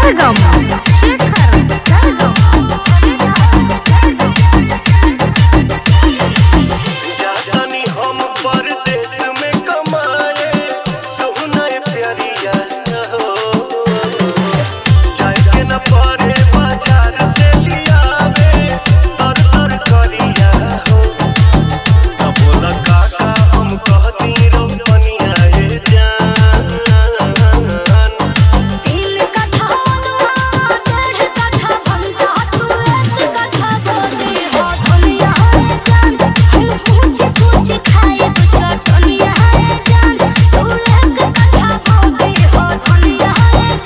सरगम शेखर सरगम जानी हम परदेस में कमाए सोना प्यारिया हो जाके न परे बाजार से लियावे तर तर करिया हो तब बोला काका हम कहती रोपनिया ए जान तीन कट्ठा मनुआ डेढ़ कट्ठा भंटा तू एक कट्ठा बोली हो दुनिया है जान हम कुछ कुछ खाए तो चटनिया है जान तू एक कट्ठा बोली हो दुनिया है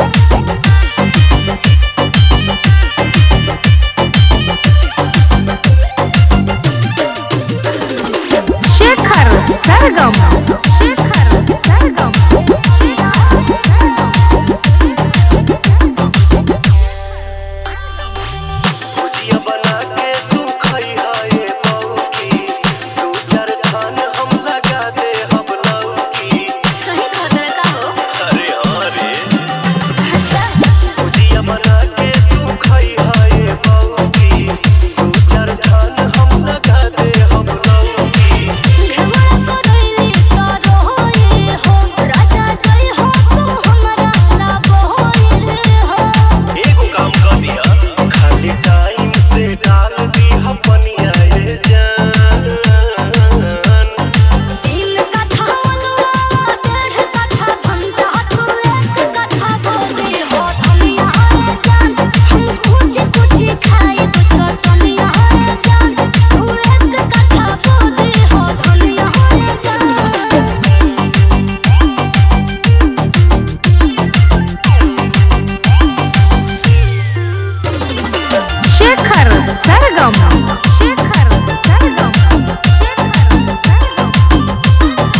शेखर सरगम शेखर सरगम भुजिया बना के तू खाई हाय मौकी दो चार थान हम लगा दे हम लौकी सही खतर का हो अरे हाँ रे अच्छा भुजिया बना के तू खाई हाय मौकी दो चार थान हम लगा दे हम लौकी घमरा करैली तो रोए हो राजा जय हो तू हमरा ला बोए हो एगो काम कर दिया खाली टाइम से डाल दी अपनिया ए जान तीन कट्ठा मनुआ डेढ़ कट्ठा भंटा तू एक कट्ठा बोली हो दुनिया है जान हम कुछ कुछ खाए तो चटनिया है जान तू एक कट्ठा बोली हो दुनिया है जान शेखर सरगम शेखर सरगम शेखर सरगम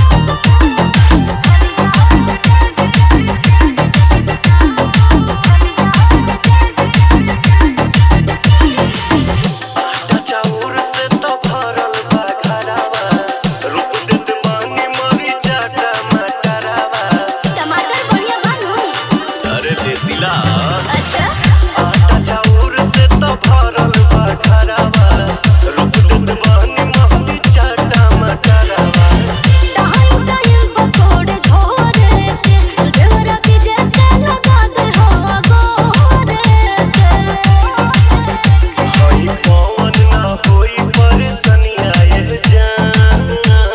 आटा चाउर से तो भरल बा घरावा रूप देत मानी मरीचा टमाटरवा टमाटर बढ़िया बनू अरे देसिला अच्छा आटा चाउर से तो भरल बा घरावा रूप देत मानी मरीचा टमाटरवा टाइम टाइम पकोड़े झोरे के ढेरा बीजे के लगा दे हो गोरे के हई पवन ना होई परेशानिया ए जान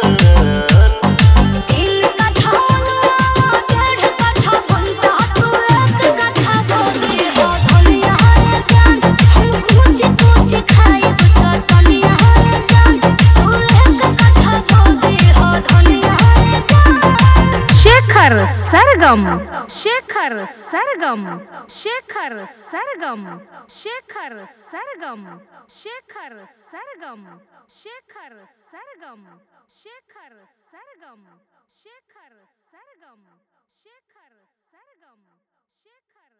तीन कट्ठा मनुआ डेढ़ कट्ठा भंटा तू एक कट्ठा बोली हो दुनिया है जान हम कुछ कुछ खाए तो चटनिया है जान तू एक कट्ठा बोली हो दुनिया है जान शेखर सरगम शेखर सरगम शेखर सरगम शेखर सरगम शेखर सरगम शेखर सरगम शेखर सरगम शेखर सरगम शेखर सरगम शेखर